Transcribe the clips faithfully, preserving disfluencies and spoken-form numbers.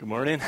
Good morning.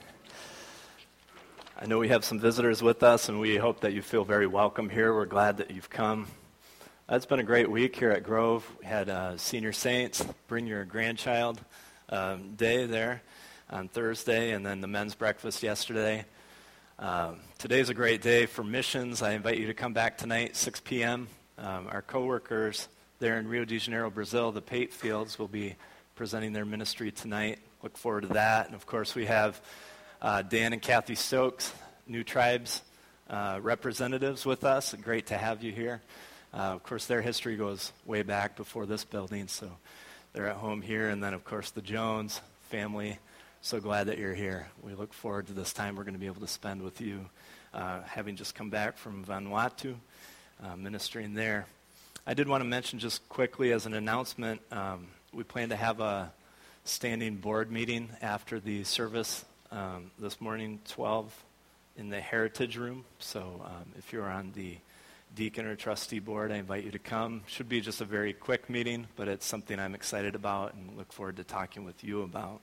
I know we have some visitors with us, and we hope that you feel very welcome here. We're glad that you've come. Uh, It's been a great week here at Grove. We had uh, Senior Saints, Bring Your Grandchild um, Day there on Thursday, and then the men's breakfast yesterday. Um, today's a great day for missions. I invite you to come back tonight, six p.m. Um, our co-workers there in Rio de Janeiro, Brazil, the Pate Fields, will be presenting their ministry tonight. Look forward to that. And of course, we have uh, Dan and Kathy Stokes, New Tribes uh, representatives with us. Great to have you here. Uh, of course, their history goes way back before this building, so they're at home here. And then, of course, the Jones family. So glad that you're here. We look forward to this time we're going to be able to spend with you, uh, having just come back from Vanuatu, uh, ministering there. I did want to mention just quickly as an announcement, um, we plan to have a standing board meeting after the service um, this morning, twelve, in the Heritage Room. So um, if you're on the deacon or trustee board, I invite you to come. Should be just a very quick meeting, but it's something I'm excited about and look forward to talking with you about.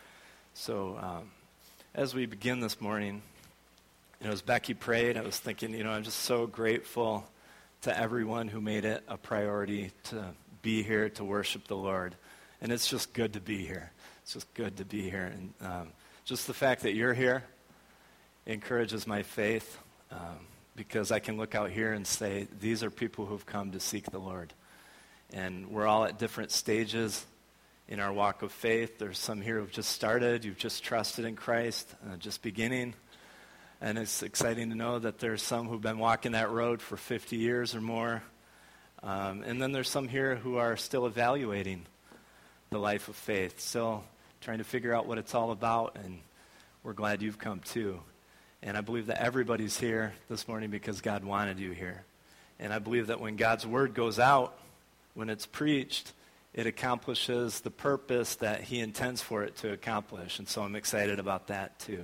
So um, as we begin this morning, you know, as Becky prayed, I was thinking, you know, I'm just so grateful to everyone who made it a priority to be here to worship the Lord. And it's just good to be here. It's just good to be here. And um, just the fact that you're here encourages my faith um, because I can look out here and say, these are people who've come to seek the Lord. And we're all at different stages in our walk of faith. There's some here who've just started. You've just trusted in Christ, uh, just beginning. And it's exciting to know that there's some who've been walking that road for fifty years or more. Um, and then there's some here who are still evaluating the life of faith, still trying to figure out what it's all about, and we're glad you've come too. And I believe that everybody's here this morning because God wanted you here. And I believe that when God's word goes out, when it's preached, it accomplishes the purpose that he intends for it to accomplish. And so I'm excited about that too.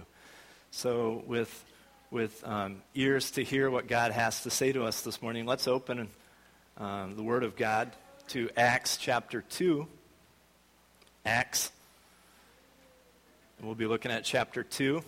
So with with um, ears to hear what God has to say to us this morning, let's open um, the Word of God to Acts chapter two. Acts. We'll be looking at chapter two.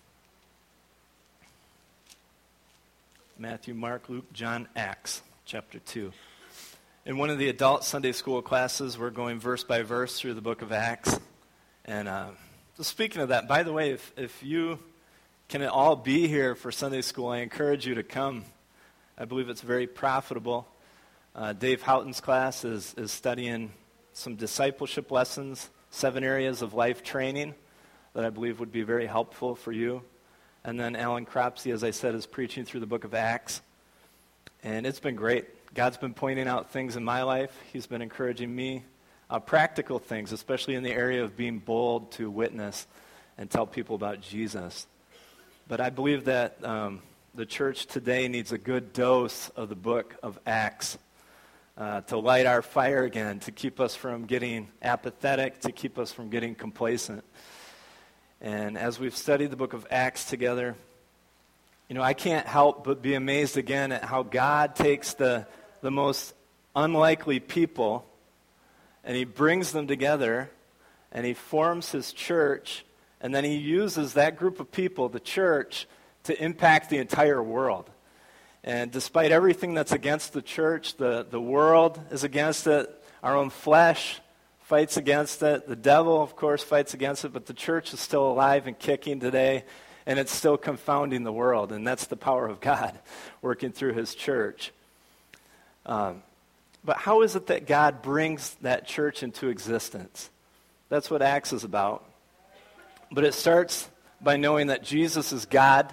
Matthew, Mark, Luke, John, Acts, chapter two. In one of the adult Sunday school classes, we're going verse by verse through the book of Acts. And uh, so speaking of that, by the way, if, if you can all be here for Sunday school, I encourage you to come. I believe it's very profitable. Uh, Dave Houghton's class is, is studying some discipleship lessons, seven areas of life training that I believe would be very helpful for you. And then Alan Cropsey, as I said, is preaching through the book of Acts. And it's been great. God's been pointing out things in my life. He's been encouraging me, uh, practical things, especially in the area of being bold to witness and tell people about Jesus. But I believe that um, the church today needs a good dose of the book of Acts. Uh, to light our fire again, to keep us from getting apathetic, to keep us from getting complacent. And as we've studied the book of Acts together, you know, I can't help but be amazed again at how God takes the, the most unlikely people and he brings them together and he forms his church, and then he uses that group of people, the church, to impact the entire world. And despite everything that's against the church, the, the world is against it, our own flesh fights against it, the devil, of course, fights against it, but the church is still alive and kicking today, and it's still confounding the world, and that's the power of God working through his church. Um, but how is it that God brings that church into existence? That's what Acts is about. But it starts by knowing that Jesus is God.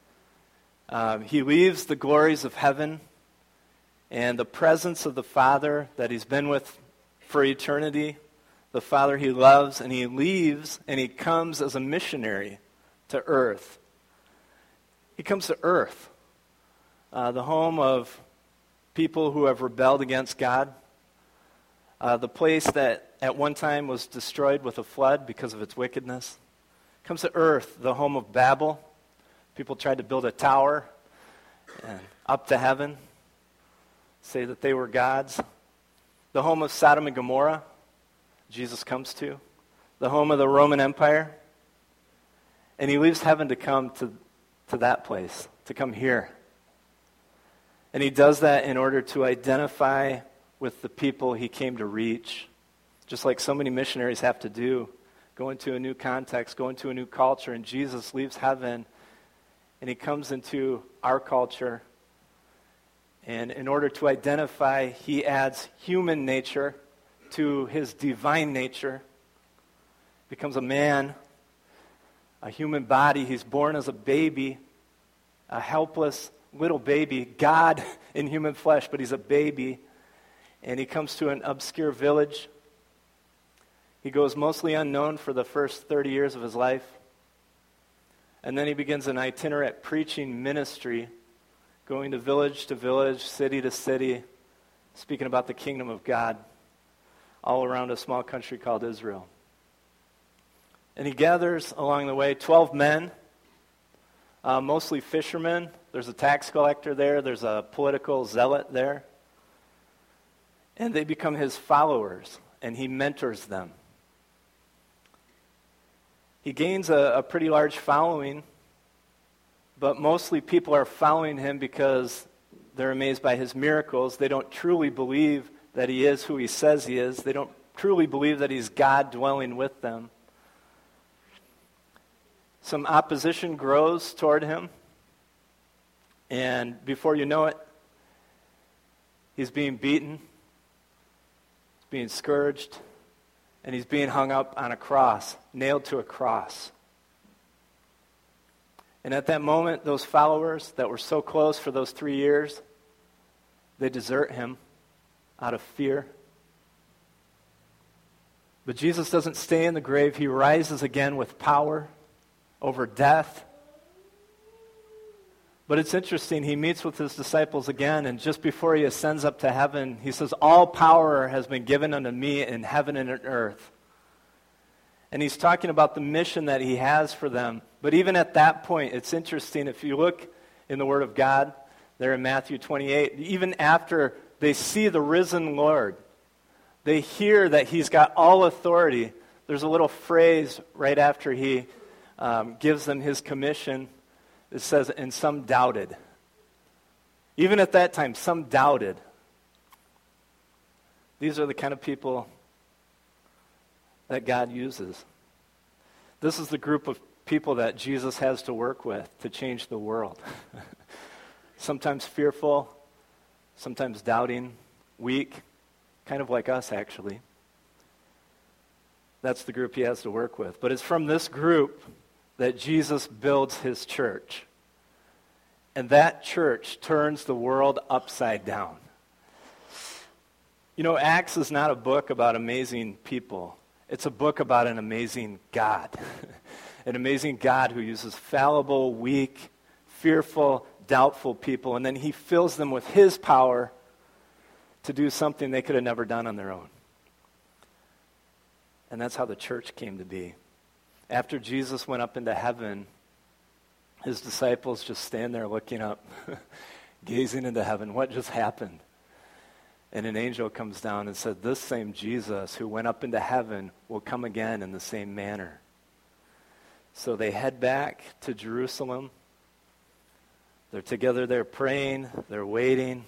Um, he leaves the glories of heaven and the presence of the Father that he's been with for eternity, the Father he loves, and he leaves and he comes as a missionary to earth. He comes to earth, uh, the home of people who have rebelled against God, uh, the place that at one time was destroyed with a flood because of its wickedness. He comes to earth, the home of Babel. People tried to build a tower and up to heaven, say that they were gods. The home of Sodom and Gomorrah, Jesus comes to. The home of the Roman Empire, And he leaves heaven to come to, to that place, to come here. And he does that in order to identify with the people he came to reach, just like so many missionaries have to do, go into a new context, go into a new culture, and Jesus leaves heaven, and he comes into our culture. And in order to identify, he adds human nature to his divine nature, becomes a man, a human body. He's born as a baby, a helpless little baby, God in human flesh, but he's a baby. And he comes to an obscure village. He goes mostly unknown for the first thirty years of his life. And then he begins an itinerant preaching ministry, going to village to village, city to city, speaking about the kingdom of God, all around a small country called Israel. And he gathers along the way twelve men, uh, mostly fishermen. There's a tax collector there. There's a political zealot there. And they become his followers, and he mentors them. He gains a, a pretty large following, but mostly people are following him because they're amazed by his miracles. They don't truly believe that he is who he says he is. They don't truly believe that he's God dwelling with them. Some opposition grows toward him, and before you know it, he's being beaten, he's being scourged, and he's being hung up on a cross, nailed to a cross. And at that moment, those followers that were so close for those three years, they desert him out of fear. But Jesus doesn't stay in the grave. He rises again with power over death. But it's interesting, he meets with his disciples again, and just before he ascends up to heaven, he says, "All power has been given unto me in heaven and on earth." And he's talking about the mission that he has for them. But even at that point, it's interesting, if you look in the Word of God, there in Matthew twenty-eight, even after they see the risen Lord, they hear that he's got all authority. There's a little phrase right after he um, gives them his commission. It says, and some doubted. Even at that time, some doubted. These are the kind of people that God uses. This is the group of people that Jesus has to work with to change the world. Sometimes fearful, sometimes doubting, weak, kind of like us actually. That's the group he has to work with. But it's from this group that Jesus builds his church. And that church turns the world upside down. You know, Acts is not a book about amazing people. It's a book about an amazing God. An amazing God who uses fallible, weak, fearful, doubtful people, and then he fills them with his power to do something they could have never done on their own. And that's how the church came to be. After Jesus went up into heaven, his disciples just stand there looking up, gazing into heaven. What just happened? And an angel comes down and said, this same Jesus who went up into heaven will come again in the same manner. So they head back to Jerusalem. They're together, they're praying, they're waiting.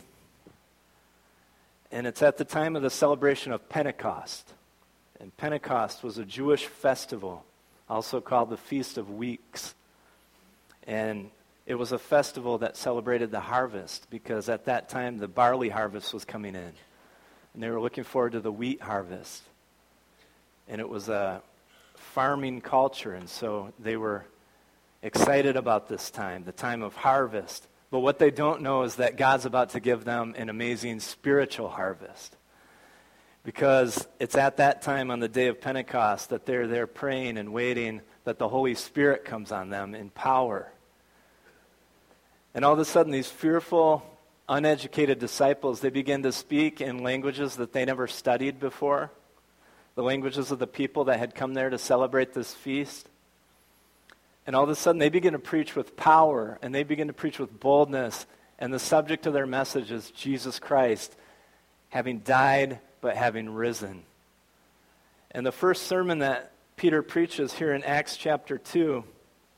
And it's at the time of the celebration of Pentecost. And Pentecost was a Jewish festival, also called the Feast of Weeks. And it was a festival that celebrated the harvest, because at that time the barley harvest was coming in. And they were looking forward to the wheat harvest. And it was a farming culture, and so they were excited about this time, the time of harvest. But what they don't know is that God's about to give them an amazing spiritual harvest. Because it's at that time on the day of Pentecost that they're there praying and waiting that the Holy Spirit comes on them in power. And all of a sudden, these fearful, uneducated disciples, they begin to speak in languages that they never studied before, the languages of the people that had come there to celebrate this feast. And all of a sudden, they begin to preach with power, and they begin to preach with boldness, and the subject of their message is Jesus Christ, having died but having risen. And the first sermon that Peter preaches here in Acts chapter two,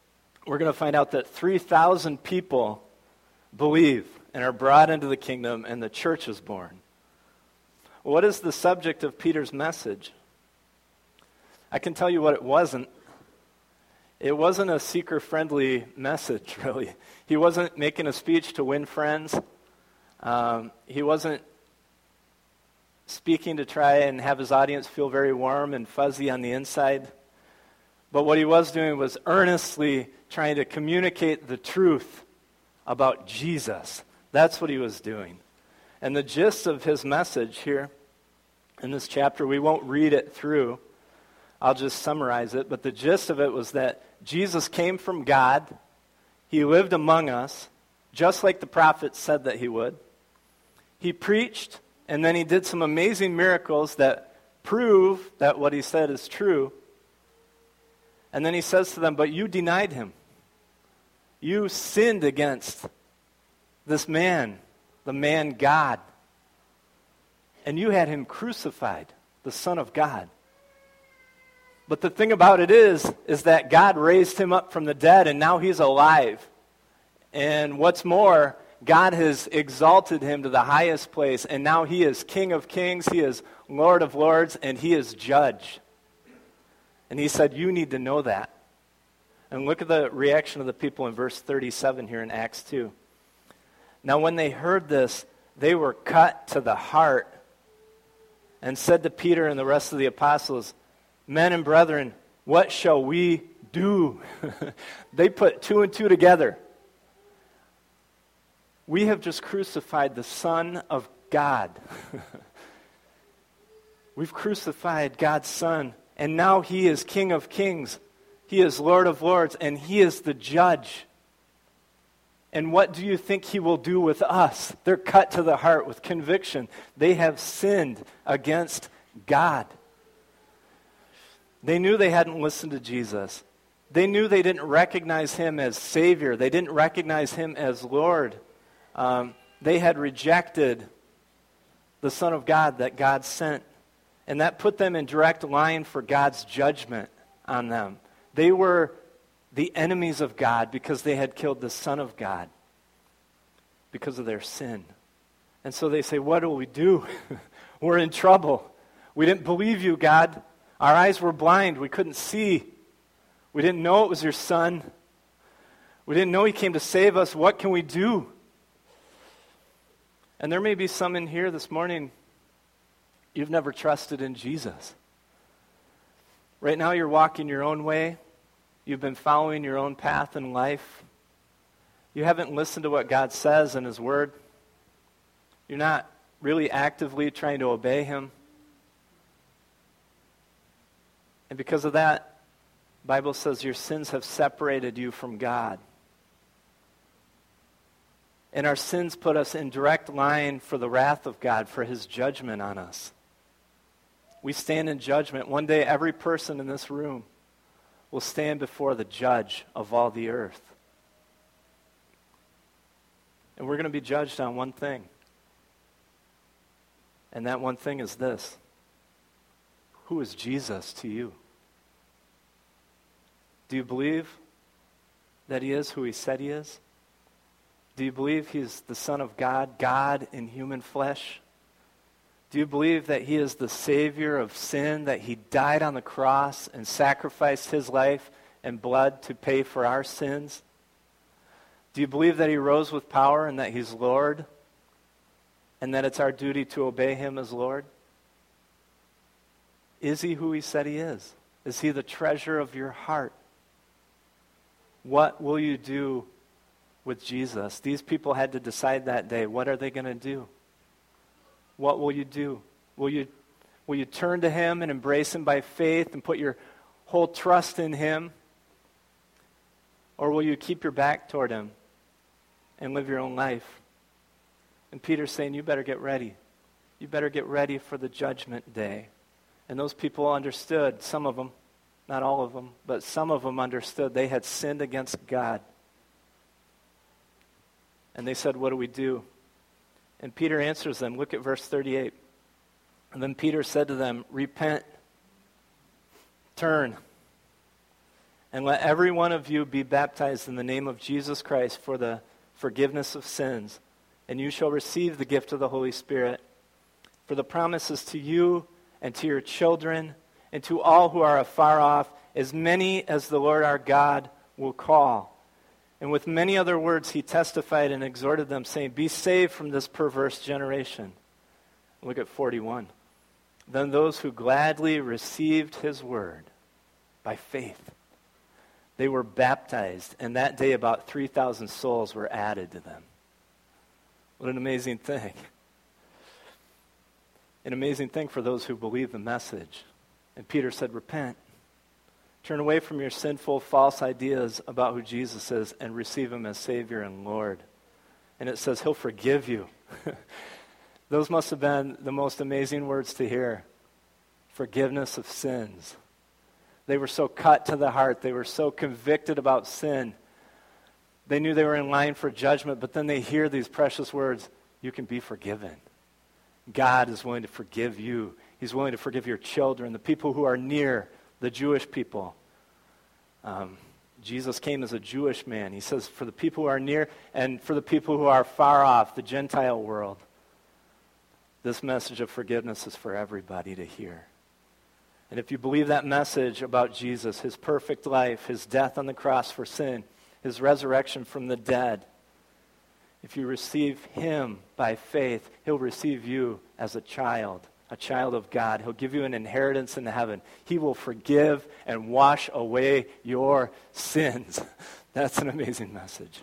we're going to find out that three thousand people believe and are brought into the kingdom, and the church is born. What is the subject of Peter's message? I can tell you what it wasn't. It wasn't a seeker-friendly message, really. He wasn't making a speech to win friends. Um, he wasn't speaking to try and have his audience feel very warm and fuzzy on the inside. But what he was doing was earnestly trying to communicate the truth about Jesus. That's what he was doing. And the gist of his message here in this chapter, we won't read it through. I'll just summarize it. But the gist of it was that Jesus came from God. He lived among us, just like the prophets said that he would. He preached, and then he did some amazing miracles that prove that what he said is true. And then he says to them, but you denied him. You sinned against this man, the man God. And you had him crucified, the Son of God. But the thing about it is, is that God raised him up from the dead, and now he's alive. And what's more, God has exalted him to the highest place, and now he is King of kings, he is Lord of lords, and he is judge. And he said, you need to know that. And look at the reaction of the people in verse thirty-seven here in Acts two. Now when they heard this, they were cut to the heart and said to Peter and the rest of the apostles, men and brethren, what shall we do? They put two and two together. We have just crucified the Son of God. We've crucified God's Son, and now he is King of kings. He is Lord of lords, and he is the judge. And what do you think he will do with us? They're cut to the heart with conviction. They have sinned against God. They knew they hadn't listened to Jesus. They knew they didn't recognize him as Savior. They didn't recognize him as Lord. Um, they had rejected the Son of God that God sent. And that put them in direct line for God's judgment on them. They were the enemies of God because they had killed the Son of God because of their sin. And so they say, what do we do? We're in trouble. We didn't believe you, God. Our eyes were blind. We couldn't see. We didn't know it was your Son. We didn't know he came to save us. What can we do? And there may be some in here this morning, you've never trusted in Jesus. Right now you're walking your own way. You've been following your own path in life. You haven't listened to what God says in his word. You're not really actively trying to obey him. And because of that, the Bible says your sins have separated you from God. And our sins put us in direct line for the wrath of God, for his judgment on us. We stand in judgment. One day, every person in this room will stand before the judge of all the earth. And we're going to be judged on one thing. And that one thing is this. Who is Jesus to you? Do you believe that he is who he said he is? Do you believe he's the Son of God, God in human flesh? Do you believe that he is the Savior of sin, that he died on the cross and sacrificed his life and blood to pay for our sins? Do you believe that he rose with power and that he's Lord and that it's our duty to obey him as Lord? Is he who he said he is? Is he the treasure of your heart? What will you do with Jesus? These people had to decide that day, what are they going to do? What will you do? Will you, will you turn to him and embrace him by faith and put your whole trust in him? Or will you keep your back toward him and live your own life? And Peter's saying, you better get ready. You better get ready for the judgment day. And those people understood, some of them, not all of them, but some of them understood they had sinned against God. And they said, what do we do? And Peter answers them. Look at verse thirty-eight. And then Peter said to them, repent, turn, And let every one of you be baptized in the name of Jesus Christ for the forgiveness of sins, and you shall receive the gift of the Holy Spirit. For the promise is to you and to your children and to all who are afar off, as many as the Lord our God will call." And with many other words he testified and exhorted them, saying, "Be saved from this perverse generation." Look at forty-one. "Then those who gladly received his word by faith, they were baptized, and that day about three thousand souls were added to them." What an amazing thing. An amazing thing for those who believe the message. And Peter said, repent. Turn away from your sinful, false ideas about who Jesus is and receive him as Savior and Lord. And it says he'll forgive you. Those must have been the most amazing words to hear. Forgiveness of sins. They were so cut to the heart. They were so convicted about sin. They knew they were in line for judgment, but then they hear these precious words, you can be forgiven. God is willing to forgive you. He's willing to forgive your children, the people who are near, the Jewish people. Um, Jesus came as a Jewish man. He says, for the people who are near and for the people who are far off, the Gentile world, this message of forgiveness is for everybody to hear. And if you believe that message about Jesus, his perfect life, his death on the cross for sin, his resurrection from the dead, if you receive him by faith, he'll receive you as a child, a child of God. He'll give you an inheritance in heaven. He will forgive and wash away your sins. That's an amazing message.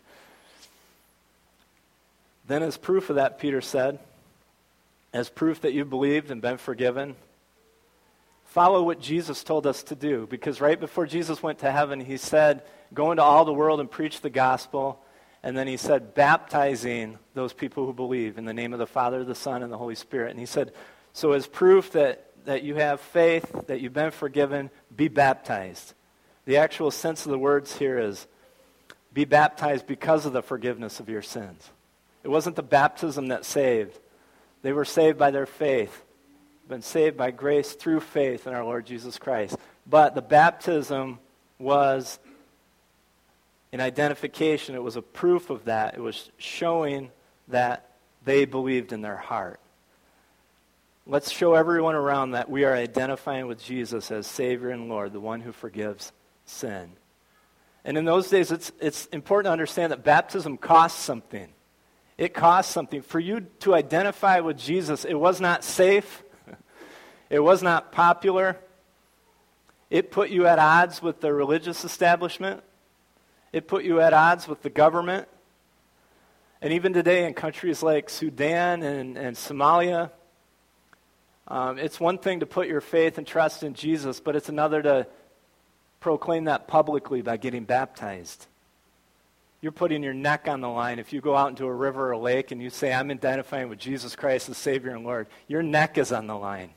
Then as proof of that, Peter said, as proof that you believed and been forgiven, follow what Jesus told us to do, because right before Jesus went to heaven, he said, go into all the world and preach the gospel. And then he said, baptizing those people who believe in the name of the Father, the Son, and the Holy Spirit. And he said, so as proof that, that you have faith, that you've been forgiven, be baptized. The actual sense of the words here is, be baptized because of the forgiveness of your sins. It wasn't the baptism that saved. They were saved by their faith. Been saved by grace through faith in our Lord Jesus Christ. But the baptism was an identification. It was a proof of that. It was showing that they believed in their heart. Let's show everyone around that we are identifying with Jesus as Savior and Lord, the one who forgives sin. And in those days, it's, it's important to understand that baptism costs something. It costs something. For you to identify with Jesus, it was not safe. It was not popular. It put you at odds with the religious establishment. It put you at odds with the government. And even today in countries like Sudan and, and Somalia, um, it's one thing to put your faith and trust in Jesus, but it's another to proclaim that publicly by getting baptized. You're putting your neck on the line. If you go out into a river or a lake and you say, I'm identifying with Jesus Christ as Savior and Lord, your neck is on the line.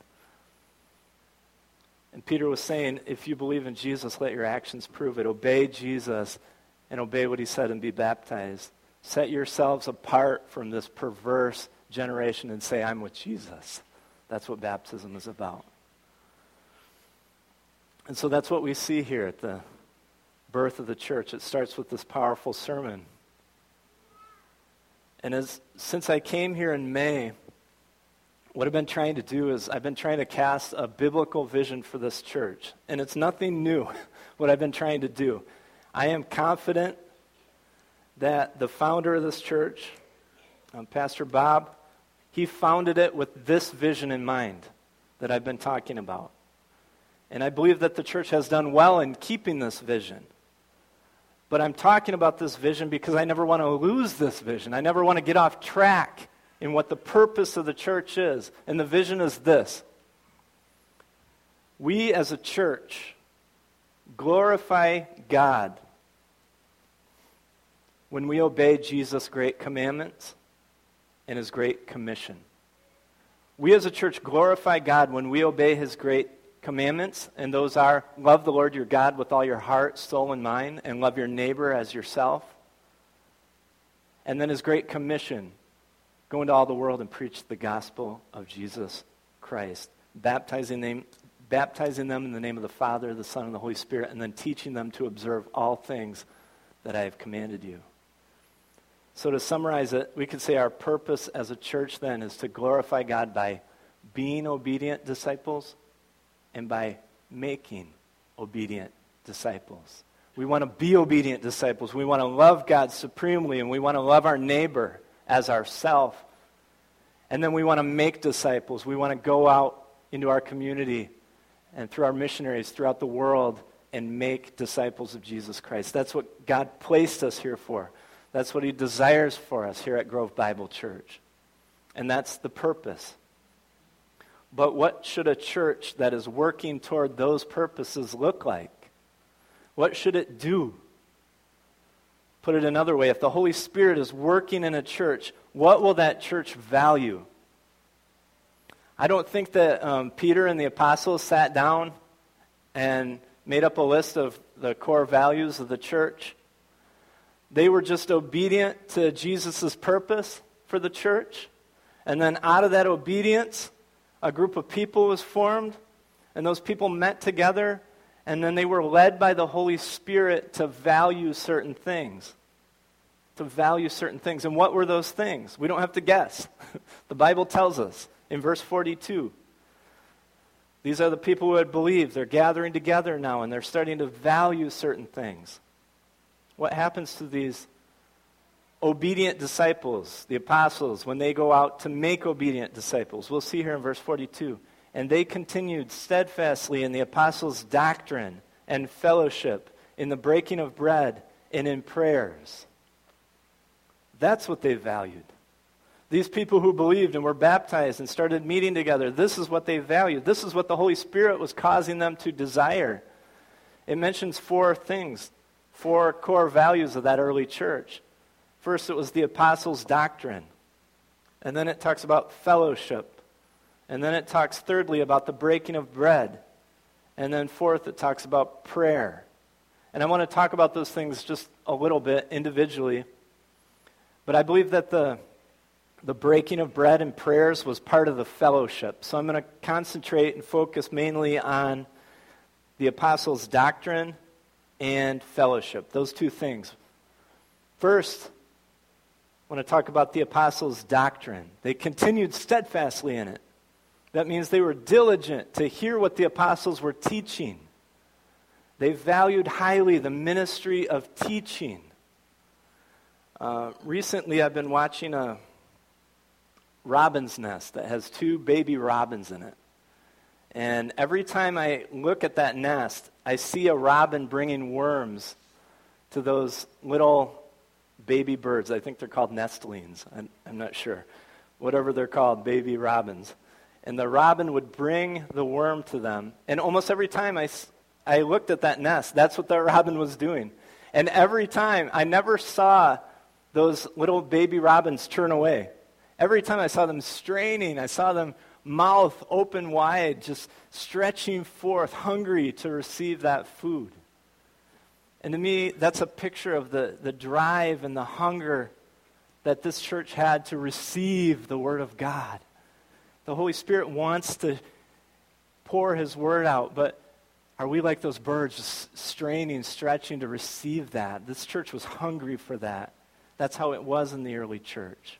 And Peter was saying, if you believe in Jesus, let your actions prove it. Obey Jesus and obey what he said and be baptized. Set yourselves apart from this perverse generation and say, I'm with Jesus. That's what baptism is about. And so that's what we see here at the birth of the church. It starts with this powerful sermon. And as since I came here in May, what I've been trying to do is I've been trying to cast a biblical vision for this church. And it's nothing new, what I've been trying to do. I am confident that the founder of this church, um, Pastor Bob, he founded it with this vision in mind that I've been talking about. And I believe that the church has done well in keeping this vision. But I'm talking about this vision because I never want to lose this vision. I never want to get off track in what the purpose of the church is. And the vision is this. We as a church glorify God when we obey Jesus' great commandments and his great commission. We as a church glorify God when we obey his great commandments, and those are love the Lord your God with all your heart, soul, and mind, and love your neighbor as yourself. And then his great commission, go into all the world and preach the gospel of Jesus Christ, baptizing them, baptizing them in the name of the Father, the Son, and the Holy Spirit, and then teaching them to observe all things that I have commanded you. So to summarize it, we could say our purpose as a church then is to glorify God by being obedient disciples and by making obedient disciples. We want to be obedient disciples. We want to love God supremely, and we want to love our neighbor as ourself. And then we want to make disciples. We want to go out into our community and through our missionaries throughout the world and make disciples of Jesus Christ. That's what God placed us here for. That's what he desires for us here at Grove Bible Church. And that's the purpose. But what should a church that is working toward those purposes look like? What should it do? Put it another way, if the Holy Spirit is working in a church, what will that church value? I don't think that um, Peter and the apostles sat down and made up a list of the core values of the church. They were just obedient to Jesus' purpose for the church. And then out of that obedience, a group of people was formed. And those people met together. And then they were led by the Holy Spirit to value certain things. To value certain things. And what were those things? We don't have to guess. The Bible tells us in verse forty-two. These are the people who had believed. They're gathering together now and they're starting to value certain things. What happens to these obedient disciples, the apostles, when they go out to make obedient disciples? We'll see here in verse forty-two. And they continued steadfastly in the apostles' doctrine and fellowship, in the breaking of bread and in prayers. That's what they valued. These people who believed and were baptized and started meeting together, this is what they valued. This is what the Holy Spirit was causing them to desire. It mentions four things. Four core values of that early church. First, it was the apostles' doctrine. And then it talks about fellowship. And then it talks, thirdly, about the breaking of bread. And then fourth, it talks about prayer. And I want to talk about those things just a little bit individually. But I believe that the, the breaking of bread and prayers was part of the fellowship. So I'm going to concentrate and focus mainly on the apostles' doctrine and fellowship, those two things. First, I want to talk about the apostles' doctrine. They continued steadfastly in it. That means they were diligent to hear what the apostles were teaching. They valued highly the ministry of teaching. Uh, recently, I've been watching a robin's nest that has two baby robins in it. And every time I look at that nest, I see a robin bringing worms to those little baby birds. I think they're called nestlings. I'm, I'm not sure. Whatever they're called, baby robins. And the robin would bring the worm to them. And almost every time I, I looked at that nest, that's what the robin was doing. And every time, I never saw those little baby robins turn away. Every time I saw them straining, I saw them mouth open wide, just stretching forth, hungry to receive that food. And to me, that's a picture of the, the drive and the hunger that this church had to receive the Word of God. The Holy Spirit wants to pour His Word out, but are we like those birds, just straining, stretching to receive that? This church was hungry for that. That's how it was in the early church.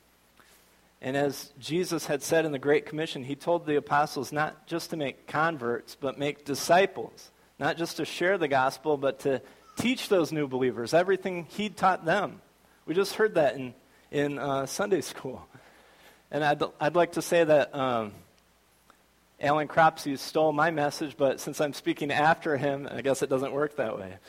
And as Jesus had said in the Great Commission, He told the apostles not just to make converts, but make disciples. Not just to share the gospel, but to teach those new believers everything He taught them. We just heard that in, in uh, Sunday school. And I'd, I'd like to say that um, Alan Cropsey stole my message, but since I'm speaking after him, I guess it doesn't work that way.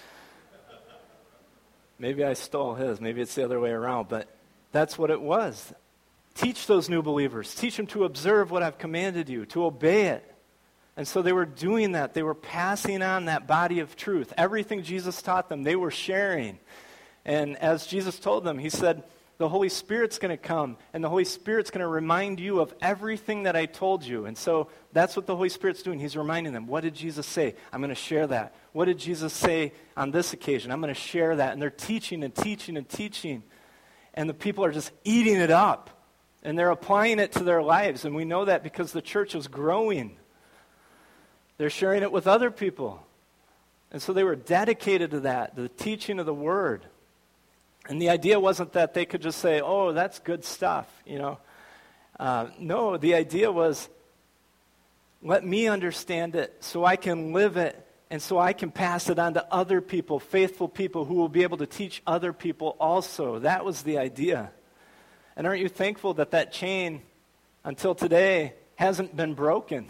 Maybe I stole his. Maybe it's the other way around. But that's what it was. Teach those new believers. Teach them to observe what I've commanded you, to obey it. And so they were doing that. They were passing on that body of truth. Everything Jesus taught them, they were sharing. And as Jesus told them, He said, the Holy Spirit's going to come, and the Holy Spirit's going to remind you of everything that I told you. And so that's what the Holy Spirit's doing. He's reminding them, what did Jesus say? I'm going to share that. What did Jesus say on this occasion? I'm going to share that. And they're teaching and teaching and teaching. And the people are just eating it up. And they're applying it to their lives. And we know that because the church is growing. They're sharing it with other people. And so they were dedicated to that, the teaching of the Word. And the idea wasn't that they could just say, oh, that's good stuff, you know. Uh, no, the idea was, let me understand it so I can live it and so I can pass it on to other people, faithful people who will be able to teach other people also. That was the idea. And aren't you thankful that that chain, until today, hasn't been broken?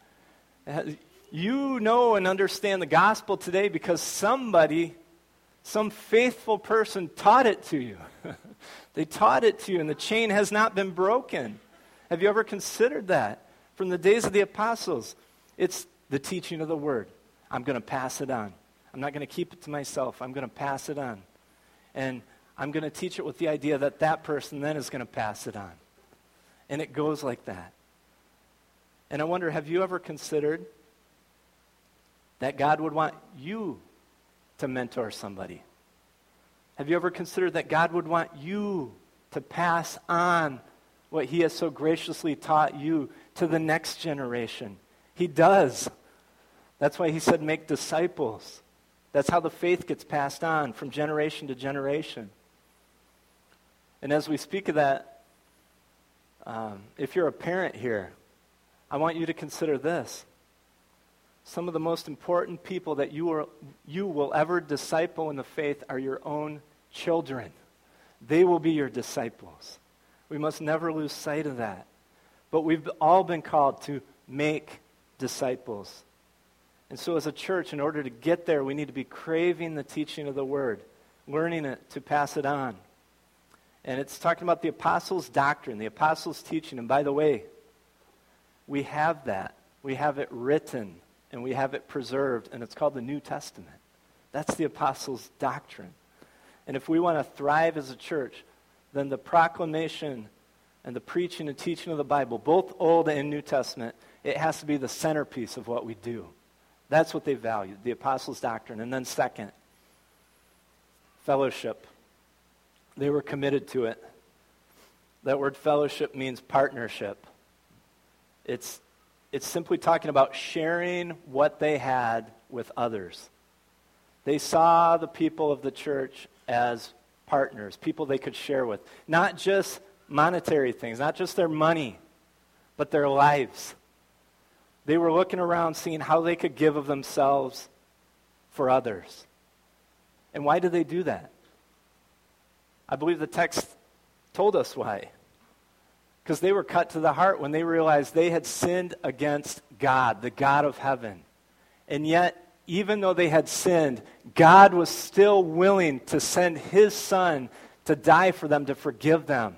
You know and understand the gospel today because somebody, some faithful person taught it to you. They taught it to you, and the chain has not been broken. Have you ever considered that? From the days of the apostles, it's the teaching of the Word. I'm going to pass it on. I'm not going to keep it to myself. I'm going to pass it on. And I'm going to teach it with the idea that that person then is going to pass it on. And it goes like that. And I wonder, have you ever considered that God would want you to mentor somebody? Have you ever considered that God would want you to pass on what He has so graciously taught you to the next generation? He does. That's why He said, make disciples. That's how the faith gets passed on from generation to generation. And as we speak of that, um, if you're a parent here, I want you to consider this. Some of the most important people that you, are, you will ever disciple in the faith are your own children. They will be your disciples. We must never lose sight of that. But we've all been called to make disciples. And so as a church, in order to get there, we need to be craving the teaching of the Word, learning it to pass it on. And it's talking about the apostles' doctrine, the apostles' teaching. And by the way, we have that. We have it written, and we have it preserved, and it's called the New Testament. That's the apostles' doctrine. And if we want to thrive as a church, then the proclamation and the preaching and teaching of the Bible, both Old and New Testament, it has to be the centerpiece of what we do. That's what they valued, the apostles' doctrine. And then second, fellowship. They were committed to it. That word fellowship means partnership. It's, it's simply talking about sharing what they had with others. They saw the people of the church as partners, people they could share with. Not just monetary things, not just their money, but their lives. They were looking around, seeing how they could give of themselves for others. And why did they do that? I believe the text told us why. Because they were cut to the heart when they realized they had sinned against God, the God of heaven. And yet, even though they had sinned, God was still willing to send His Son to die for them, to forgive them.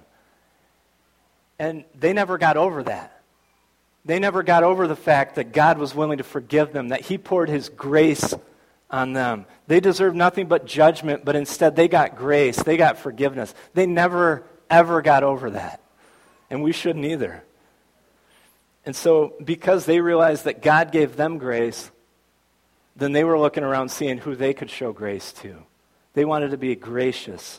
And they never got over that. They never got over the fact that God was willing to forgive them, that He poured His grace on them. They deserved nothing but judgment, but instead they got grace, they got forgiveness. They never, ever got over that. And we shouldn't either. And so, because they realized that God gave them grace, then they were looking around seeing who they could show grace to. They wanted to be gracious.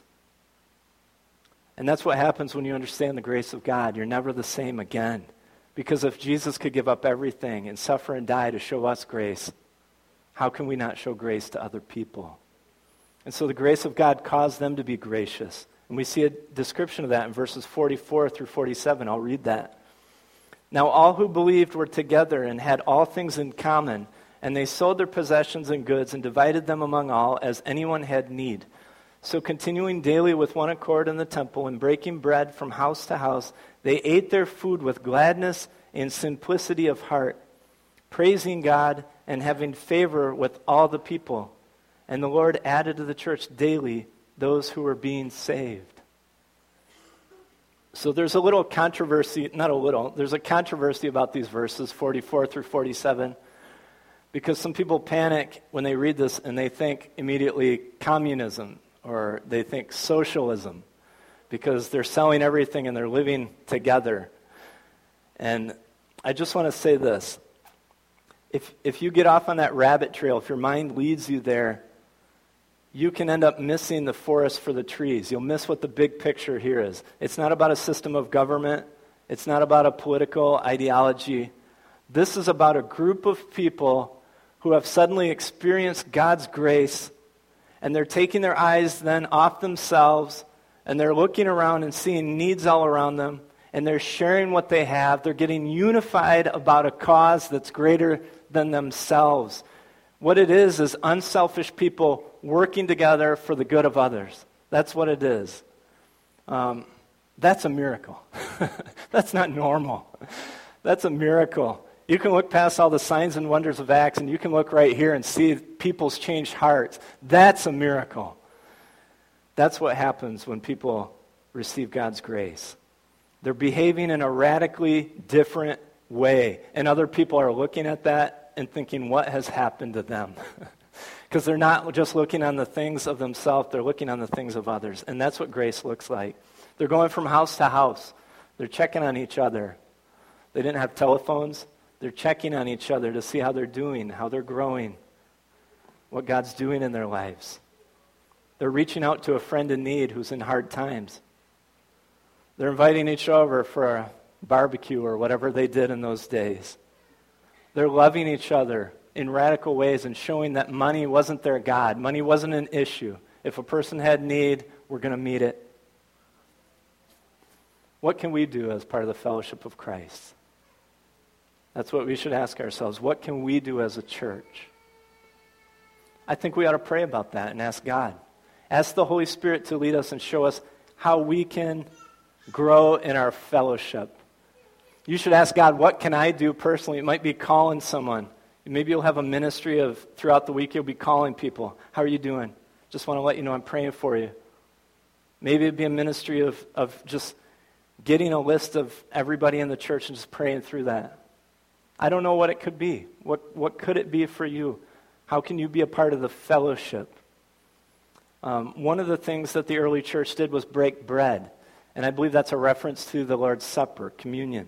And that's what happens when you understand the grace of God. You're never the same again. Because if Jesus could give up everything and suffer and die to show us grace, how can we not show grace to other people? And so the grace of God caused them to be gracious. And we see a description of that in verses forty-four through forty-seven. I'll read that. Now all who believed were together and had all things in common, and they sold their possessions and goods and divided them among all as anyone had need. So continuing daily with one accord in the temple and breaking bread from house to house, they ate their food with gladness and simplicity of heart, praising God and having favor with all the people. And the Lord added to the church daily those who were being saved. So there's a little controversy, not a little, there's a controversy about these verses, forty-four through forty-seven, because some people panic when they read this and they think immediately communism, or they think socialism, because they're selling everything and they're living together. And I just want to say this. If if you get off on that rabbit trail, if your mind leads you there, you can end up missing the forest for the trees. You'll miss what the big picture here is. It's not about a system of government. It's not about a political ideology. This is about a group of people who have suddenly experienced God's grace, and they're taking their eyes then off themselves, and they're looking around and seeing needs all around them, and they're sharing what they have. They're getting unified about a cause that's greater than themselves. What it is is unselfish people working together for the good of others. That's what it is. Um, that's a miracle. That's not normal. That's a miracle. You can look past all the signs and wonders of Acts, and you can look right here and see people's changed hearts. That's a miracle. That's what happens when people receive God's grace. They're behaving in a radically different way, and other people are looking at that and thinking, what has happened to them? Because they're not just looking on the things of themselves, they're looking on the things of others. And that's what grace looks like. They're going from house to house. They're checking on each other. They didn't have telephones. They're checking on each other to see how they're doing, how they're growing, what God's doing in their lives. They're reaching out to a friend in need who's in hard times. They're inviting each other for a barbecue or whatever they did in those days. They're loving each other in radical ways and showing that money wasn't their God. Money wasn't an issue. If a person had need, we're going to meet it. What can we do as part of the fellowship of Christ? That's what we should ask ourselves. What can we do as a church? I think we ought to pray about that and ask God. Ask the Holy Spirit to lead us and show us how we can grow in our fellowship. You should ask God, what can I do personally? It might be calling someone. Maybe you'll have a ministry of, throughout the week, you'll be calling people. How are you doing? Just want to let you know I'm praying for you. Maybe it'd be a ministry of, of just getting a list of everybody in the church and just praying through that. I don't know what it could be. What what could it be for you? How can you be a part of the fellowship? Um, one of the things that the early church did was break bread. And I believe that's a reference to the Lord's Supper, communion.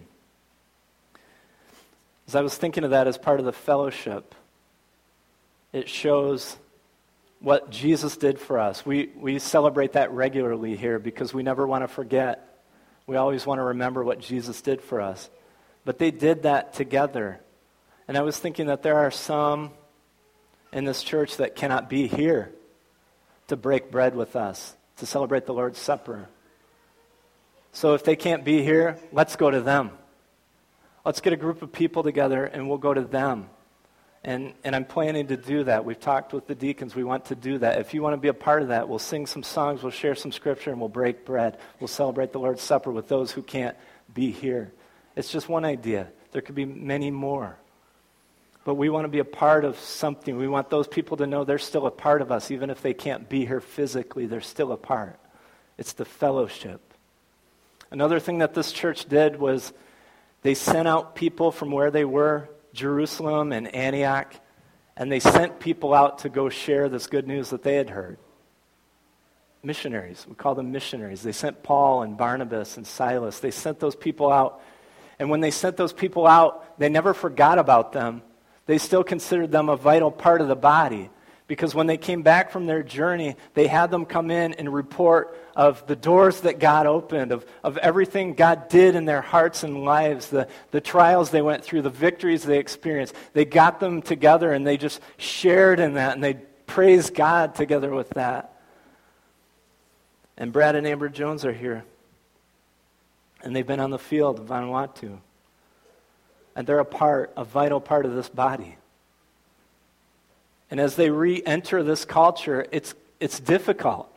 As I was thinking of that as part of the fellowship, it shows what Jesus did for us. We we celebrate that regularly here because we never want to forget. We always want to remember what Jesus did for us. But they did that together. And I was thinking that there are some in this church that cannot be here to break bread with us, to celebrate the Lord's Supper. So if they can't be here, let's go to them. Let's get a group of people together and we'll go to them. And and I'm planning to do that. We've talked with the deacons. We want to do that. If you want to be a part of that, we'll sing some songs, we'll share some scripture, and we'll break bread. We'll celebrate the Lord's Supper with those who can't be here. It's just one idea. There could be many more. But we want to be a part of something. We want those people to know they're still a part of us. Even if they can't be here physically, they're still a part. It's the fellowship. Another thing that this church did was they sent out people from where they were, Jerusalem and Antioch, and they sent people out to go share this good news that they had heard. Missionaries. We call them missionaries. They sent Paul and Barnabas and Silas. They sent those people out. And when they sent those people out, they never forgot about them. They still considered them a vital part of the body. Because when they came back from their journey, they had them come in and report of the doors that God opened, of, of everything God did in their hearts and lives, the, the trials they went through, the victories they experienced. They got them together and they just shared in that and they praised God together with that. And Brad and Amber Jones are here. And they've been on the field of Vanuatu. And they're a part, a vital part of this body. And as they re-enter this culture, it's it's difficult.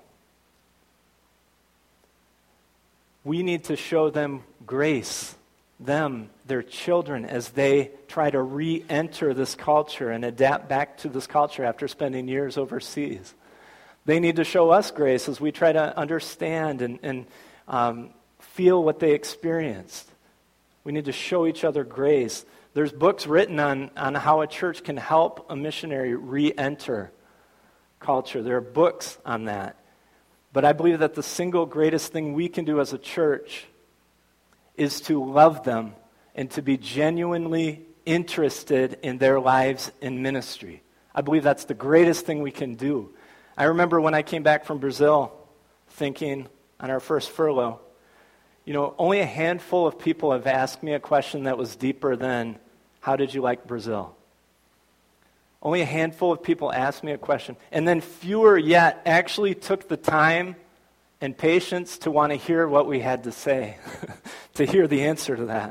We need to show them grace, them, their children, as they try to re-enter this culture and adapt back to this culture after spending years overseas. They need to show us grace as we try to understand and, and um, feel what they experienced. We need to show each other grace. There's books written on, on how a church can help a missionary re-enter culture. There are books on that. But I believe that the single greatest thing we can do as a church is to love them and to be genuinely interested in their lives in ministry. I believe that's the greatest thing we can do. I remember when I came back from Brazil thinking on our first furlough, you know, only a handful of people have asked me a question that was deeper than, How did you like Brazil? Only a handful of people asked me a question, and then fewer yet actually took the time and patience to want to hear what we had to say, to hear the answer to that.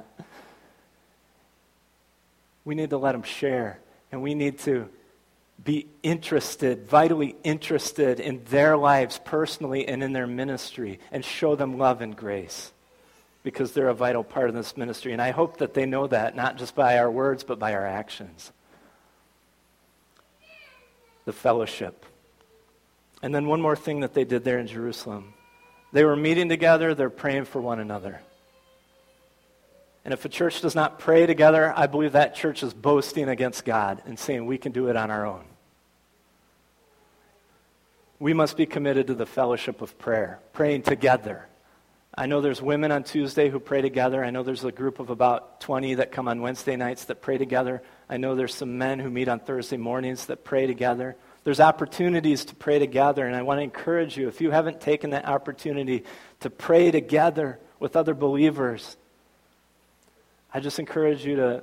We need to let them share, and we need to be interested, vitally interested in their lives personally and in their ministry, and show them love and grace, because they're a vital part of this ministry. And I hope that they know that, not just by our words, but by our actions. The fellowship. And then one more thing that they did there in Jerusalem. They were meeting together, they're praying for one another. And if a church does not pray together, I believe that church is boasting against God and saying we can do it on our own. We must be committed to the fellowship of prayer, praying together. I know there's women on Tuesday who pray together. I know there's a group of about twenty that come on Wednesday nights that pray together. I know there's some men who meet on Thursday mornings that pray together. There's opportunities to pray together, and I want to encourage you, if you haven't taken that opportunity to pray together with other believers, I just encourage you to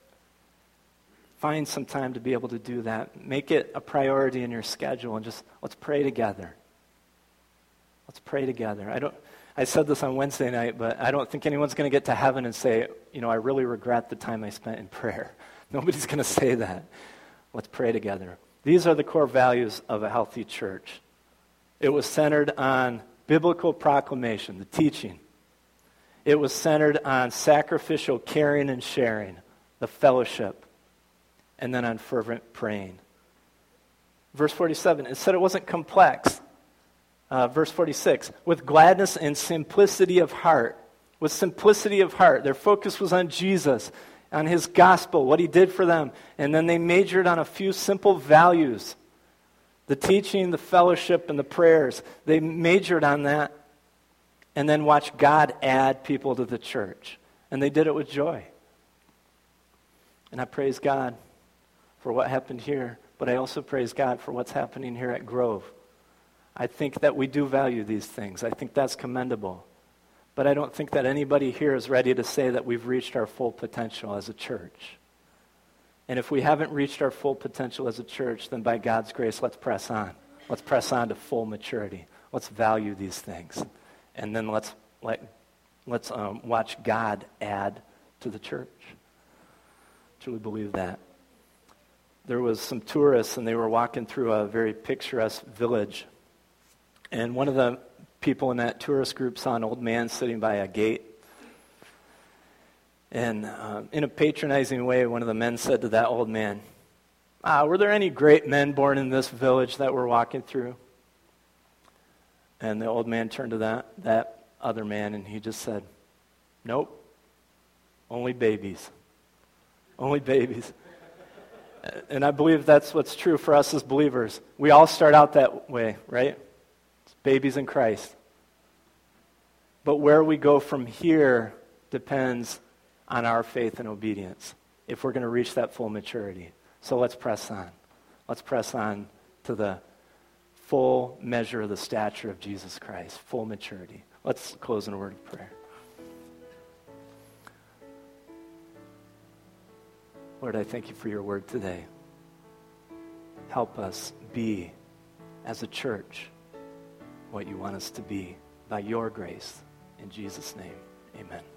find some time to be able to do that. Make it a priority in your schedule, and just let's pray together. Let's pray together. I don't. I said this on Wednesday night, but I don't think anyone's going to get to heaven and say, you know, I really regret the time I spent in prayer. Nobody's going to say that. Let's pray together. These are the core values of a healthy church. It was centered on biblical proclamation, the teaching. It was centered on sacrificial caring and sharing, the fellowship, and then on fervent praying. Verse forty-seven, it said it wasn't complex. Uh, verse forty-six, with gladness and simplicity of heart. With simplicity of heart. Their focus was on Jesus, on his gospel, what he did for them. And then they majored on a few simple values. The teaching, the fellowship, and the prayers. They majored on that. And then watched God add people to the church. And they did it with joy. And I praise God for what happened here. But I also praise God for what's happening here at Grove. I think that we do value these things. I think that's commendable. But I don't think that anybody here is ready to say that we've reached our full potential as a church. And if we haven't reached our full potential as a church, then by God's grace, let's press on. Let's press on to full maturity. Let's value these things. And then let's let, let's um, watch God add to the church. I truly believe that. There was some tourists, and they were walking through a very picturesque village. And one of the people in that tourist group saw an old man sitting by a gate. And uh, in a patronizing way, one of the men said to that old man, ah, were there any great men born in this village that we're walking through? And the old man turned to that, that other man, and he just said, nope, only babies. Only babies. And I believe that's what's true for us as believers. We all start out that way, right? Babies in Christ. But where we go from here depends on our faith and obedience if we're going to reach that full maturity. So let's press on. Let's press on to the full measure of the stature of Jesus Christ, full maturity. Let's close in a word of prayer. Lord, I thank you for your word today. Help us be, as a church, what you want us to be by your grace. In Jesus' name, amen.